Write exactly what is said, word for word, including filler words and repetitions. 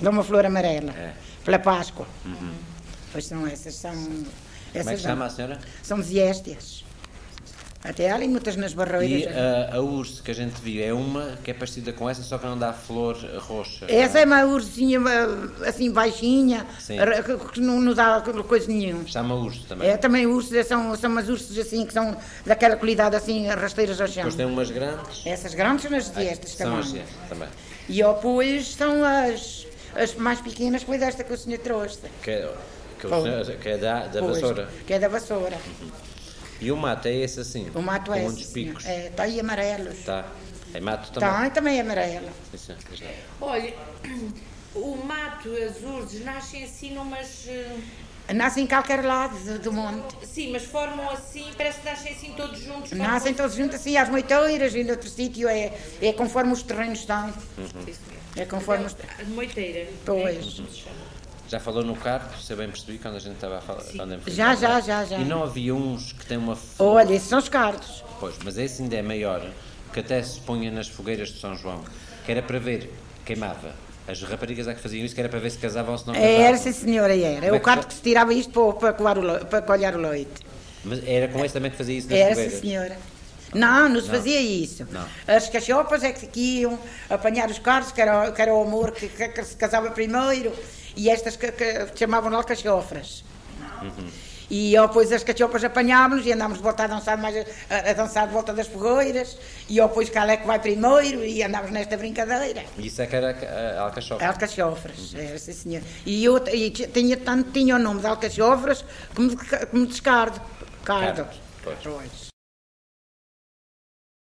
dá uma flor amarela, É. pela Páscoa. Uhum. Pois são essas, são... Como é Essas que chama a senhora? São desiéstias. Até há ali muitas nas barreiras. E a, a urso que a gente viu é uma que é parecida com essa, só que não dá flor roxa. Essa não é uma ursinha assim baixinha, Sim. que, que não, não dá coisa nenhuma. Chama urso também. É também ursos, são, são umas ursos assim que são daquela qualidade assim, rasteiras ao chão. Depois tem umas grandes. Essas grandes são as destas São também. as destas também. E depois são as, as mais pequenas, que foi desta que o senhor trouxe. Que, é- que, o Pois. senhor- que é da, da Pois, vassoura. Que é da vassoura. E o mato é esse assim? O mato com é muitos esse, senhor. picos. É, está aí amarelos. Tá. É mato também. Tem também amarelo. Sim, sim, diz lá. Olha, o mato, as urzes, nascem assim numas... eh, Nascem em qualquer lado do, do monte. Sim, mas formam assim, parece que nascem assim todos juntos. formam- Nascem todos juntos assim às moiteiras e noutro sítio é, é conforme os terrenos estão. Isso mesmo. É conforme os... A moiteira. Pois. Já falou no carpo, se eu bem percebi, quando a gente estava a falar. Quando eu fui Já, falar. já, já, já. E não havia uns que têm uma flor. Olha, esses são os cardos. Pois, mas esse ainda é maior, que até se punha nas fogueiras de São João, que era para ver, queimava. As raparigas é que faziam isso, que era para ver se casavam ou se não casavam. Era, sim senhora, era. Como É é o que cardo fa- que se tirava isto para, para, coar o le- para colher o leite. Mas era com esse também que fazia isso nas Era, fogueiras? sim senhora. Não, não se Não. fazia isso. Não. As cachopas é que iam apanhar os cardos, que era, que era o amor que, que- que se casava primeiro, e estas que, que chamavam lá cachofras. Uhum. E ó, depois as cachopas apanhávamos e andámos de volta a dançar, mais a, a dançar de volta das fogueiras, e ó, depois qual é que vai primeiro, e andámos nesta brincadeira. E isso é que era a alcachofa. Alcachofras, era, sim senhor. E eu e tinha, tanto tinha o nome de alcachofras como de, ca- como de escardo. Cardo. Cardo, pois. Pois.